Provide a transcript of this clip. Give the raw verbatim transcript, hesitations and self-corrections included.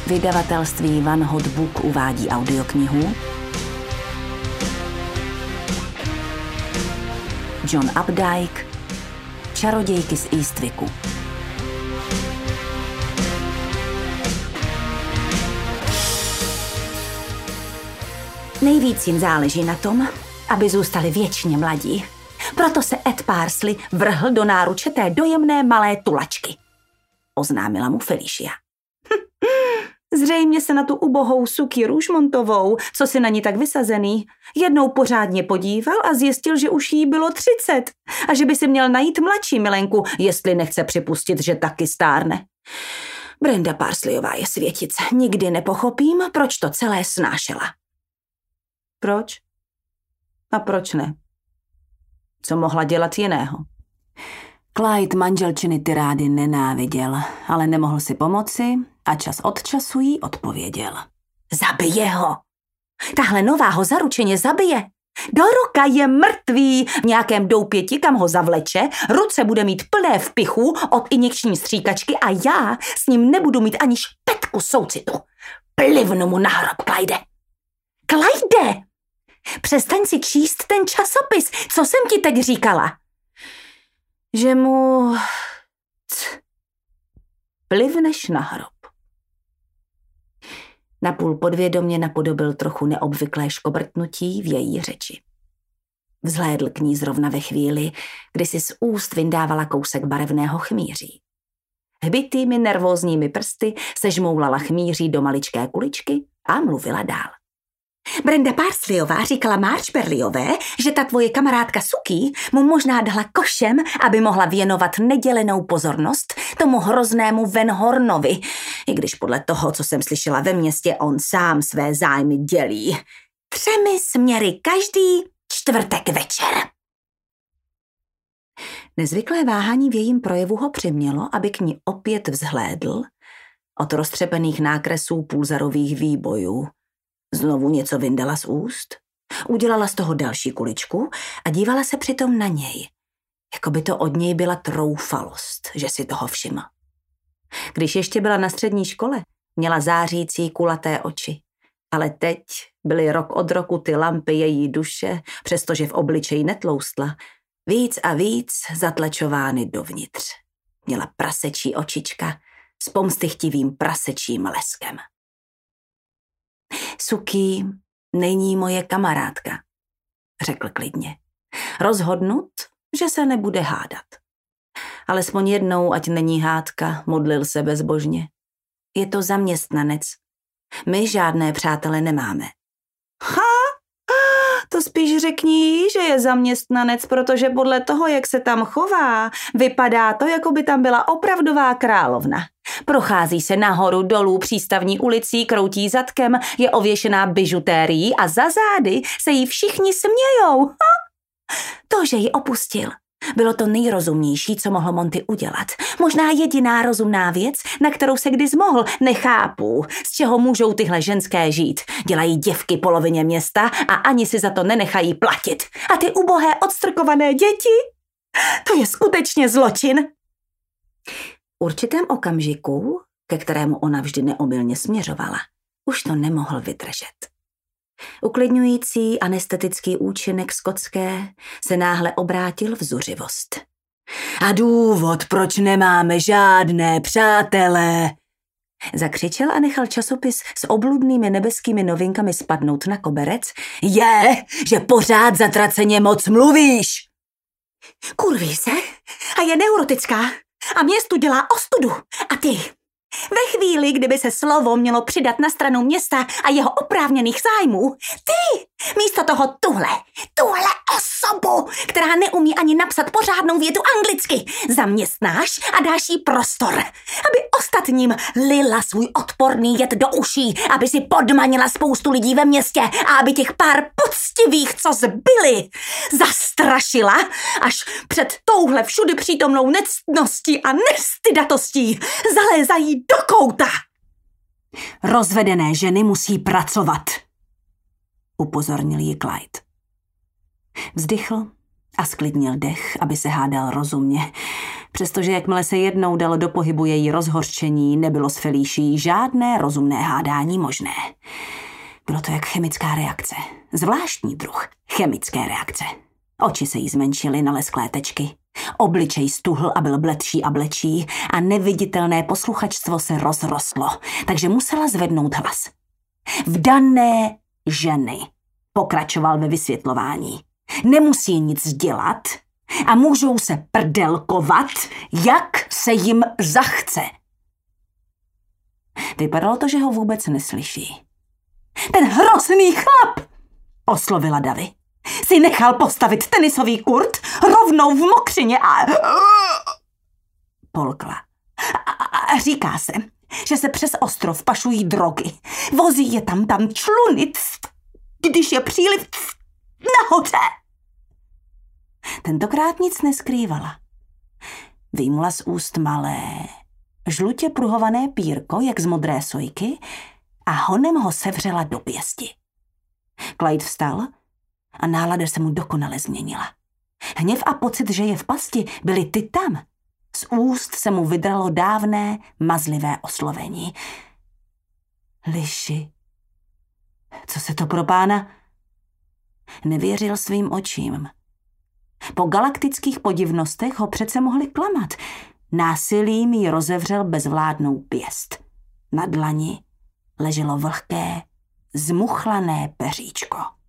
Vydavatelství Van Hot Book uvádí audioknihu John Updike, Čarodějky z Eastwicku. Nejvíc jim záleží na tom, aby zůstali věčně mladí. Proto se Ed Parsley vrhl do náruče té dojemné malé tulačky. Oznámila mu Felicia. Zřejmě se na tu ubohou Suky Rougemontovou, co si na ní tak vysazený, jednou pořádně podíval a zjistil, že už jí bylo třicet a že by si měl najít mladší milenku, jestli nechce připustit, že taky stárne. Brenda Parsleyová je světice. Nikdy nepochopím, proč to celé snášela. Proč? A proč ne? Co mohla dělat jiného? Clyde manželčiny tirády nenáviděl, ale nemohl si pomoci a čas od času jí odpověděl. Zabije ho! Tahle nová ho zaručeně zabije. Do roka je mrtvý v nějakém doupěti, kam ho zavleče, ruce bude mít plné vpichů od injekční stříkačky a já s ním nebudu mít ani špetku soucitu. Plivnu mu na hrob, Clyde. Clyde! Přestaň si číst ten časopis. Co jsem ti teď říkala? Že mu... C... plivneš na hrob. Napůl podvědomě napodobil trochu neobvyklé škobrtnutí v její řeči. Vzhlédl k ní zrovna ve chvíli, kdy si z úst vyndávala kousek barevného chmýří. Hbitými nervózními prsty sežmoulala chmýří do maličké kuličky a mluvila dál. Brenda Parsleyová říkala Marge Berliové, že ta tvoje kamarádka Suky mu možná dala košem, aby mohla věnovat nedělenou pozornost tomu hroznému Van Hornovi, i když podle toho, co jsem slyšela ve městě, on sám své zájmy dělí. Třemi směry každý čtvrtek večer. Nezvyklé váhání v jejím projevu ho přimělo, aby k ní opět vzhlédl od roztřepených nákresů pulzarových výbojů. Znovu něco vyndala z úst, udělala z toho další kuličku a dívala se přitom na něj, jako by to od něj byla troufalost, že si toho všiml. Když ještě byla na střední škole, měla zářící kulaté oči, ale teď byly rok od roku ty lampy její duše, přestože v obličeji netloustla, víc a víc zatlačovány dovnitř. Měla prasečí očička s pomstychtivým prasečím leskem. Suky není moje kamarádka, řekl klidně. Rozhodnut, že se nebude hádat. Alespoň jednou, ať není hádka, modlil se bezbožně. Je to zaměstnanec. My žádné přátele nemáme. Ha! To spíš řekni, že je zaměstnanec, protože podle toho, jak se tam chová, vypadá to, jako by tam byla opravdová královna. Prochází se nahoru dolů přístavní ulicí, kroutí zadkem, je ověšená bižutérií a za zády se jí všichni smějou. Ha! To, že ji opustil, bylo to nejrozumnější, co mohl Monty udělat. Možná jediná rozumná věc, na kterou se kdy zmohl. Nechápu, z čeho můžou tyhle ženské žít. Dělají děvky polovině města a ani si za to nenechají platit. A ty ubohé odstrkované děti? To je skutečně zločin. V určitém okamžiku, ke kterému ona vždy neomylně směřovala, už to nemohl vydržet. Uklidňující anestetický účinek skotské se náhle obrátil v zuřivost. A důvod, proč nemáme žádné přátelé, zakřičel a nechal časopis s obludnými nebeskými novinkami spadnout na koberec, je, že pořád zatraceně moc mluvíš. Kurví se a je neurotická a městu dělá ostudu. A ty... Ve chvíli, kdyby se slovo mělo přidat na stranu města a jeho oprávněných zájmů, ty místo toho tuhle, tuhle osobu, která neumí ani napsat pořádnou větu anglicky, zaměstnáš a dáš jí prostor, aby ostatním lila svůj odporný jed do uší, aby si podmanila spoustu lidí ve městě a aby těch pár poctivých, co zbyli, zastrašila, až před touhle všudy přítomnou nectností a nestydatostí zalézají do kouta. Rozvedené ženy musí pracovat, upozornil ji Clyde. Vzdychl A sklidnil dech, aby se hádal rozumně, přestože jakmile se jednou dalo do pohybu její rozhořčení, nebylo s Felíší žádné rozumné hádání možné. Bylo to jak chemická reakce. Zvláštní druh chemické reakce. Oči se jí zmenšily na lesklé tečky. Obličej stuhl a byl bledší a blečí a neviditelné posluchačstvo se rozrostlo, takže musela zvednout hlas. Vdané ženy, pokračoval ve vysvětlování, nemusí nic dělat a můžou se prdelkovat, jak se jim zachce. Vypadalo to, že ho vůbec neslyší. Ten hrozný chlap, oslovila Davy, si nechal postavit tenisový kurt rovnou v mokřině a... Polkla. A, a říká se, že se přes ostrov pašují drogy. Vozí je tam tam čluny, když je příliv nahoře. Tentokrát nic neskrývala. Vyjmula z úst malé, žlutě pruhované pírko, jak z modré sojky, a honem ho sevřela do pěsti. Clyde vstal a nálada se mu dokonale změnila. Hněv a pocit, že je v pasti, byly ty tam. Z úst se mu vydralo dávné, mazlivé oslovení. Liši, co se to pro pána? Nevěřil svým očím. Po galaktických podivnostech ho přece mohli klamat. Násilím jí rozevřel bezvládnou pěst. Na dlani leželo vlhké, zmuchlané peříčko.